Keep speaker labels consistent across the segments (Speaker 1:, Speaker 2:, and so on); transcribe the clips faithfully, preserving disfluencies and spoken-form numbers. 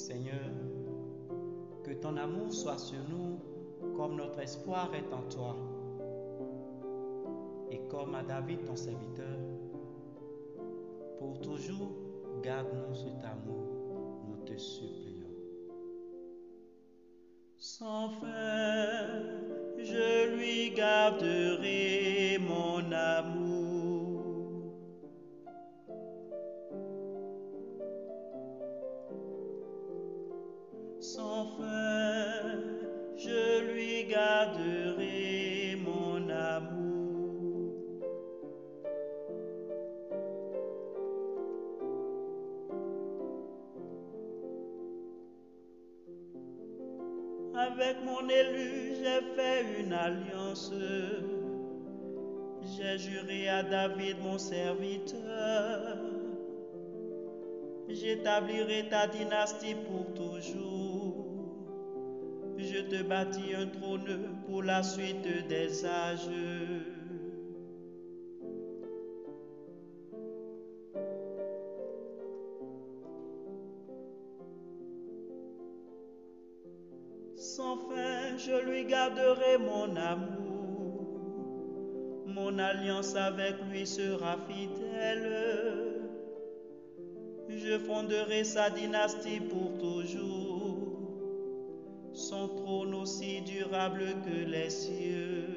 Speaker 1: Seigneur, que ton amour soit sur nous comme notre espoir est en toi. Et comme à David ton serviteur, pour toujours garde-nous cet amour, nous te supplions. Sans fin, je lui garderai mon amour. Sans fin, je lui garderai mon amour. Avec mon élu, j'ai fait une alliance. J'ai juré à David, mon serviteur. J'établirai ta dynastie pour toujours. Je te bâtis un trône pour la suite des âges. Sans fin, je lui garderai mon amour. Mon alliance avec lui sera fidèle. Je fonderai sa dynastie pour toujours, son trône aussi durable que les cieux.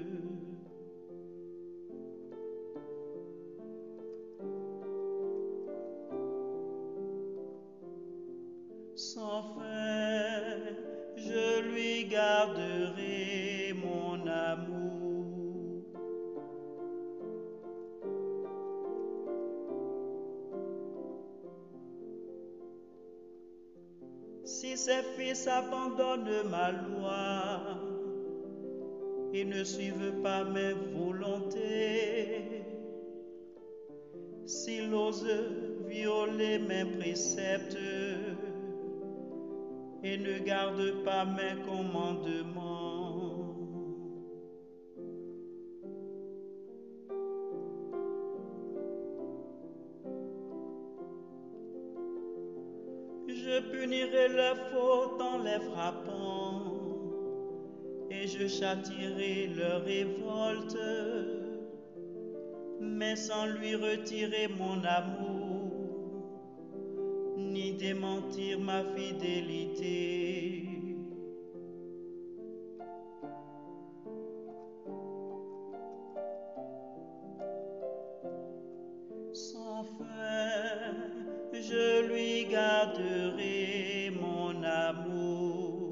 Speaker 1: Sans fin, je lui garderai mon amour. Si ses fils abandonnent ma loi et ne suivent pas mes volontés, s'ils osent violer mes préceptes et ne gardent pas mes commandements, je punirai leurs fautes en les frappant et je châtierai leur révolte, mais sans lui retirer mon amour, ni démentir ma fidélité. Sans fin, je lui garderai mon amour.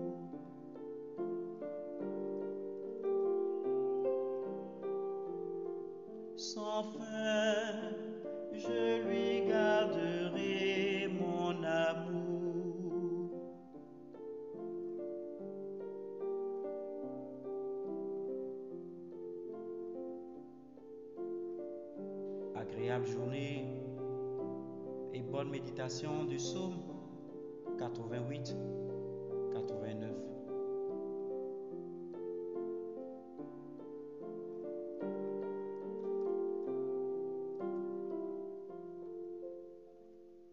Speaker 1: Sans fin, je lui garderai mon amour. Agréable journée et bonne méditation du psaume quatre-vingt-huit.